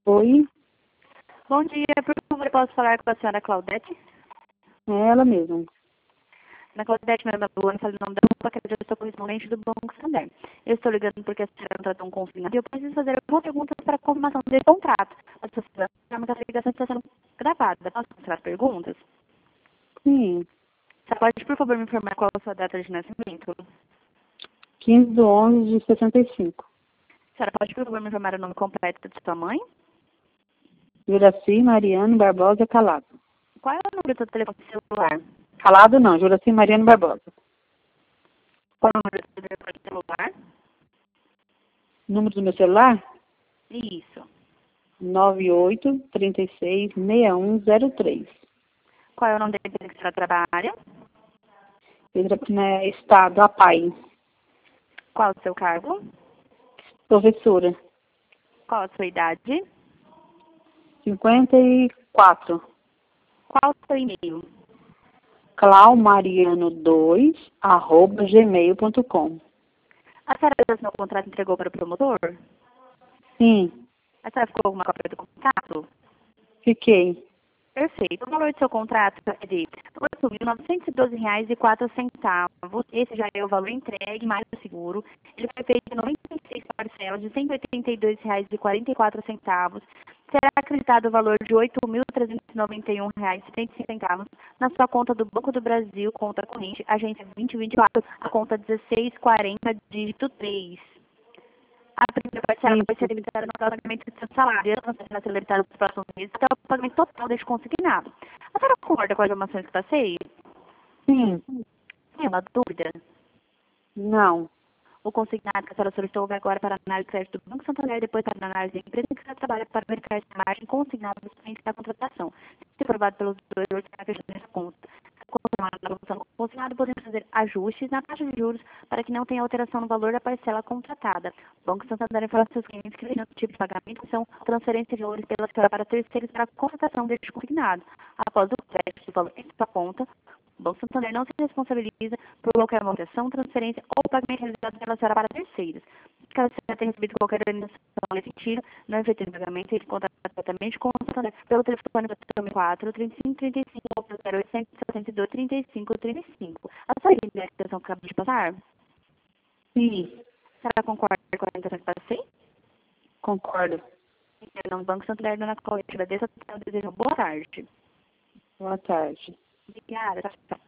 Oi, Bom dia, por favor, eu posso falar com a senhora Claudete? é ela mesma. Na Claudete, meu nome é Luana, falo o nome da rua, que eu sou correspondente do Banco Santander. Eu estou ligando porque a senhora não tratou um consignado e eu preciso fazer algumas perguntas para a confirmação desse contrato. A sua ligação está sendo gravada. Posso mostrar as perguntas? Sim, Você pode, por favor, me informar qual é a sua data de nascimento? 15/11/65. A senhora pode, por favor, me informar o nome completo de sua mãe? Juraci Mariano Barbosa Calado. Qual é o número do seu telefone celular? Calado não, Juraci Mariano Barbosa. Qual é o número do seu telefone celular? Número do meu celular? Isso. 98366103. Qual é o nome da empresa que a senhora trabalha? Estado, APAI. Qual é o seu cargo? Professora, Qual a sua idade? 54. Qual o seu e-mail? claumariano2@gmail.com. A senhora fez seu contrato e entregou para o promotor? Sim, A senhora ficou com uma cópia do contrato? fiquei. Perfeito. O valor do seu contrato é de R$ 8.912,04. Esse já é o valor entregue mais o seguro. Ele foi feito em 96 parcelas de R$ 182,44. Será acreditado o valor de R$ 8.391,75 na sua conta do Banco do Brasil, conta corrente, agência 2024, a conta 1640, dígito 3. A primeira parcela vai ser limitada no pagamento do seu salário. A outra vai ser limitada nos próximos meses até o pagamento total deste consignado. A senhora concorda com as informações que passei? Sim, Tem uma dúvida? não. O consignado que a senhora solicitou vai agora para a análise de crédito do Banco Santander e depois para a análise da empresa que a senhora trabalha para verificar essa margem consignada dos clientes da contratação. Se aprovado pelos dois, será fechada nessa conta. Continuar na evolução do consignado, podemos fazer ajustes na taxa de juros para que não tenha alteração no valor da parcela contratada. O Banco Santander informa aos seus clientes que o tipo de pagamento são transferência de valores pela senhora para terceiros para a contratação deste consignado. Após o crédito do valor em sua conta, o Banco Santander não se responsabiliza por qualquer alteração, transferência ou pagamento realizado pela senhora para terceiros. Caso você tenha recebido qualquer orientação nesse sentido, não efetue o pagamento e contato diretamente com o Santander pelo telefone 4 35 35 ou pelo 0800 62 35 35. A senhora entendeu a explicação que acabou de passar? Sim, A senhora concorda com a orientação que passei? concordo. Então, o Banco Santander, dona Colete, agradeço a atenção e desejo uma boa tarde. Boa tarde. Obrigada. Tchau, tchau.